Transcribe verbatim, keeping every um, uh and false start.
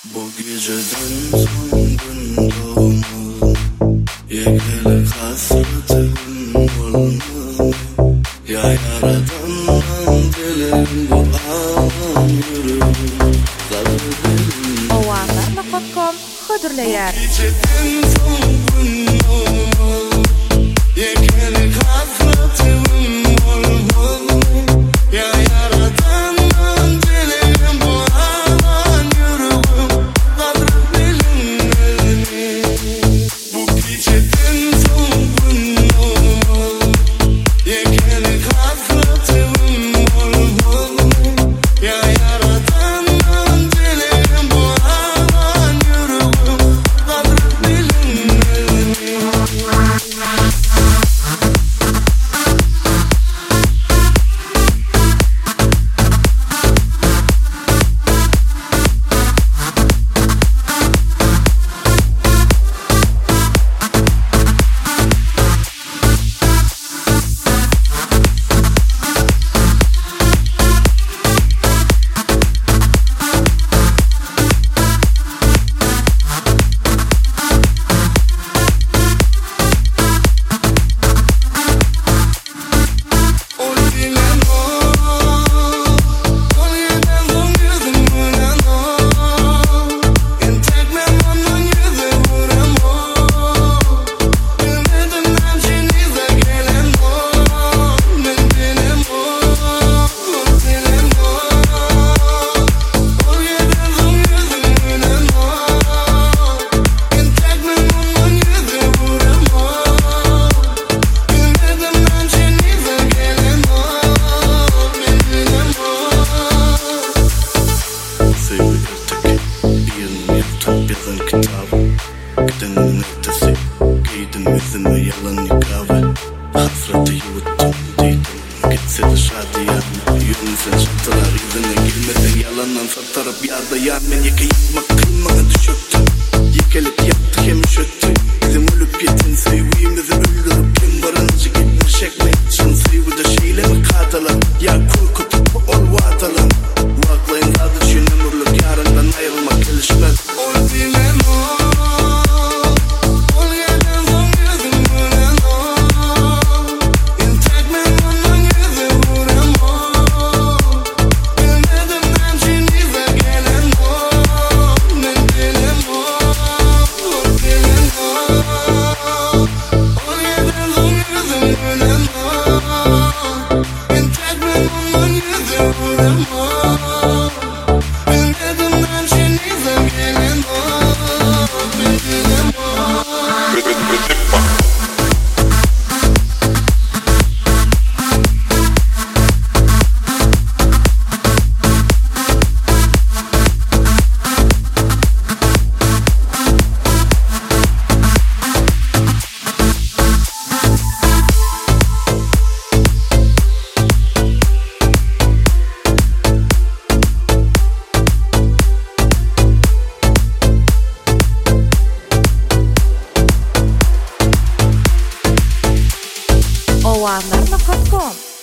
Bu geceden son gün doğmalı, yekeli hasretim olmalı. Ya yaradandan dilerim bu an yürür zalim. Owanlar nokta com hödürleýär. Bu geceden son gün doğmalı, yekeli hasretim olmalı. Ya yaradandan dilerim bu an yürür zalim bilinmeli. Bu geceden son gün doğmalı, yekeli hasretim olmalı. Ya yaradandan dilerim bu an yürür zalim bilinmeli. Hasreti yuttum dedim, gitse de şadiyan. Yürün sen şartılar yüzüne girmeden yalandan sattarıp yarda yan. Men yeke yıkmak kılmana düşöktüm, yekelip yaptı hem üşöktü. Bizim ölüp yetin sevgimizi öldürüp kim barınıcı gitmişek mi? Şun sevgide şeyle mi katalan, ya korkutup ol vatalan. Vaklayın adı şu ömürlük yarından ayrılmak gelişmez. Ol bilen o owanlar nokta com